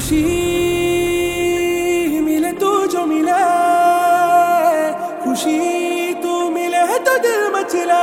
खुशी मिले तू जो मिले, खुशी तू मिले तो दिल मचले।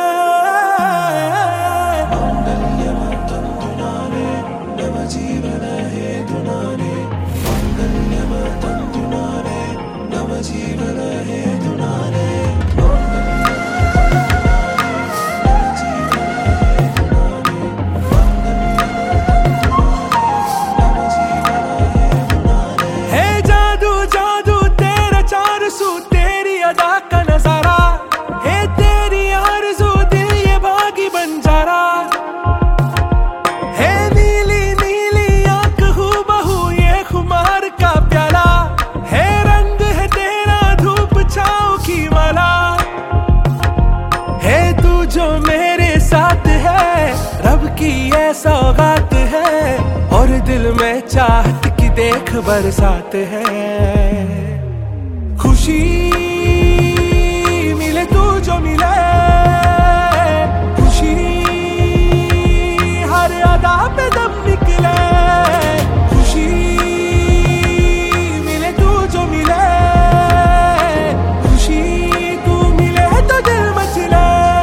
जो मेरे साथ है रब की ये सौगात है, और दिल में चाहत की देख बरसात है। खुशी मिले तू जो मिले, खुशी हर अदा पे दम निकले। खुशी मिले तू जो मिले, खुशी तू मिले तो दिल मचले।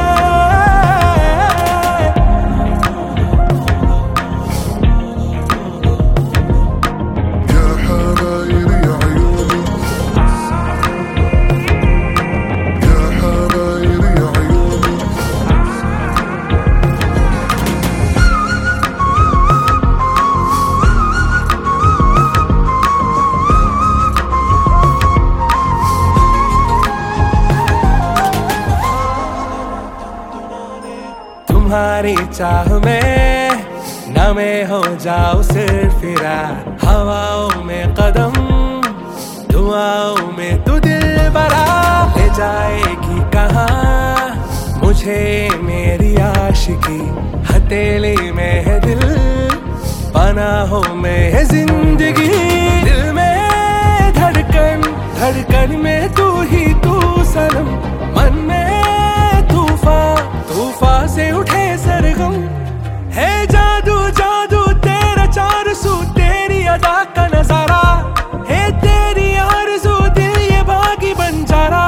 तुम्हारी चाह में न मैं हो जाऊं सिर्फ फिरा, हवाओं में कदम दुआओं में तू दिल बरा। ले जाएगी कहाँ मुझे मेरी आशिकी, हथेली में है दिल पनाहों में है जिंदगी। दिल में धड़कन धड़कन में तू ही तू सनम, मन में तूफान तूफान से उठे सरगम। है जादू जादू तेरा चार सू, तेरी अदा का नजारा है, तेरी आरज़ू दिल ये बागी बंजारा।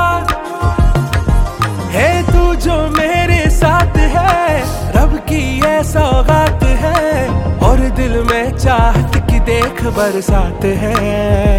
है तू जो मेरे साथ है रब की ये सौगात है, और दिल में चाहत की देख बरसात है।